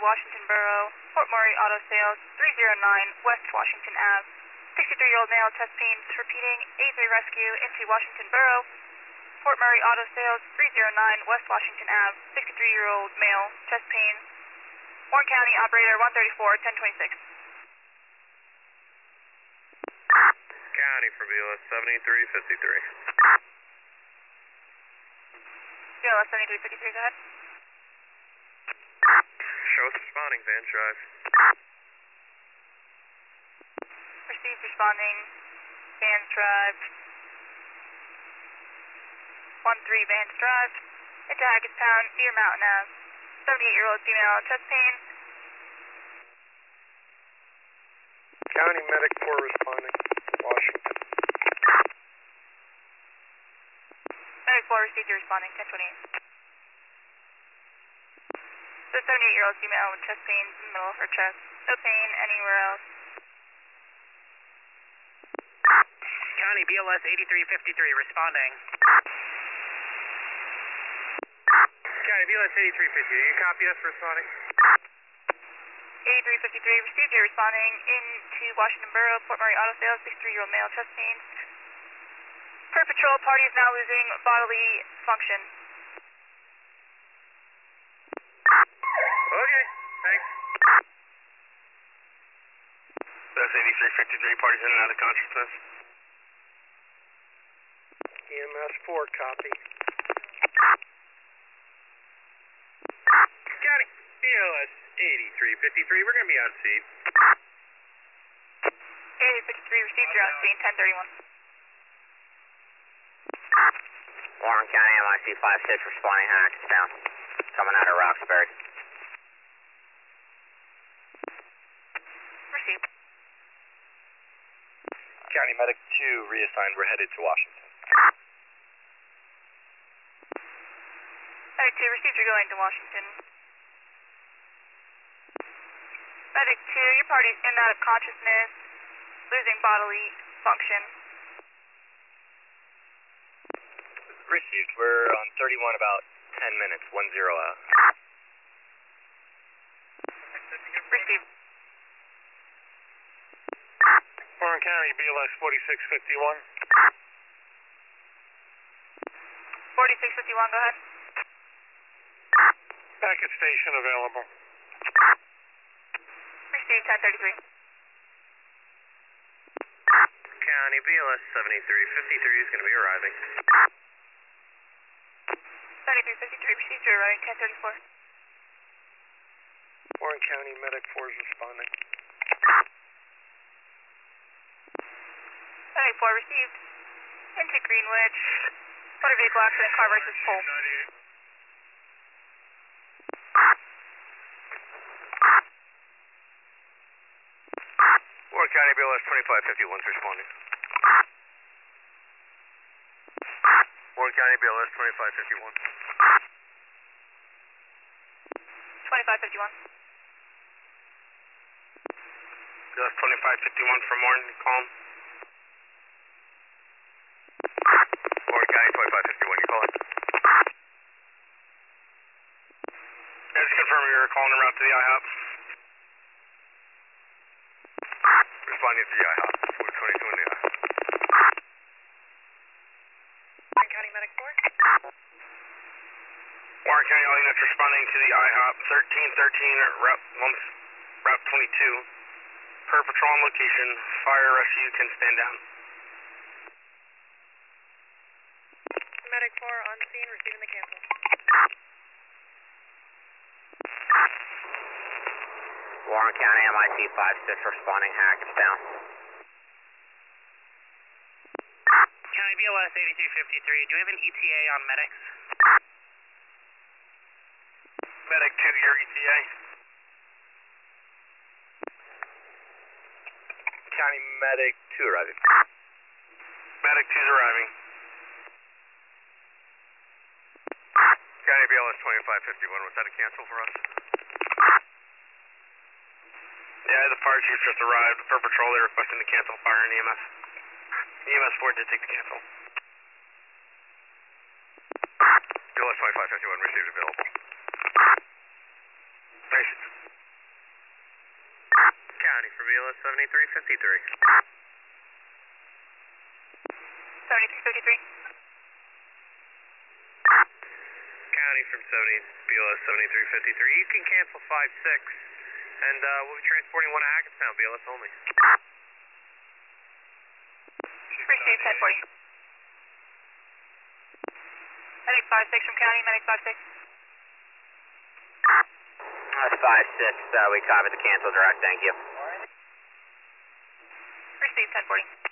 Washington Borough, Fort Murray Auto Sales, 309 West Washington Ave. 63-year-old male, chest pains. Repeating, A3 Rescue into Washington Borough, Fort Murray Auto Sales, 309 West Washington Ave. 63-year-old male, chest pains. Warren County Operator 134, 1026. County for BLS 7353. BLS 7353, go ahead. Show us responding, Vans Drive. Received responding, Vans Drive. 13 Vans Drive. Into Hackettstown, near Mountain Ave. 78-year-old female, chest pain. County Medic 4 responding, Washington. Medic 4 received your responding, 1028. So 78-year-old female with chest pains in the middle of her chest. No pain anywhere else. County BLS 8353 responding. County BLS 8353, you copy us responding? 8353 received your responding into Washington Borough, Fort Murray Auto Sales, 63-year-old male, chest pains. Per patrol, party is now losing bodily function. Okay, thanks. That's 8353, party's in and out of consciousness. EMS 4, copy. County BLS 8353, we're going to be on scene. 8353 received your on scene, 1031. Warren County MIC 56 responding Hackettstown. Coming out of Roxbury. Received. County Medic 2 reassigned, we're headed to Washington. Medic 2 received you're going to Washington. Medic 2, your party's in and out of consciousness, losing bodily function. Received, we're on 31 about 10 minutes, 10 out. Received. Warren County BLS 4651. 4651, go ahead. Packet station available. Received, 1033. County BLS 7353 is going to be arriving. 7353 received your arriving, 1034. Warren County Medic 4 is responding. Medic 4 received. Into Greenwich. Motor vehicle accident, car versus pole. Warren County BLS 2551 is responding. Warren County BLS 2551. 2551. BLS 2551 from Warren, calm. Warren County 2551, you calling? Yeah, just confirm you're calling en route to the IHOP. Responding to the IHOP. 422 in the IHOP. Warren County Medic 4. Warren County, all units responding to the IHOP 1313 Route 22. Per patrol on location, fire rescue can stand down. Medic 4 on scene, receiving the cancel. Warren County MIC 56 responding Hackettstown. County BLS 8353, do we have an ETA on medics? Medic 2, your ETA. County Medic 2 arriving. Medic 2's arriving. County BLS 2551, was that a cancel for us? Yeah, the fire chief just arrived. Per patrol, they're requesting to cancel fire and EMS. EMS 4 did take the cancel. BLS 2551 received available. Thanks. County for BLS 7353. 7353. County from BLS 7353. You can cancel 5-6, and we'll be transporting one to Hackettstown, BLS only. Received 1040. Medic 56 from County, Medic 56. That's 5-6. We copied the cancel direct, thank you. Received 1040.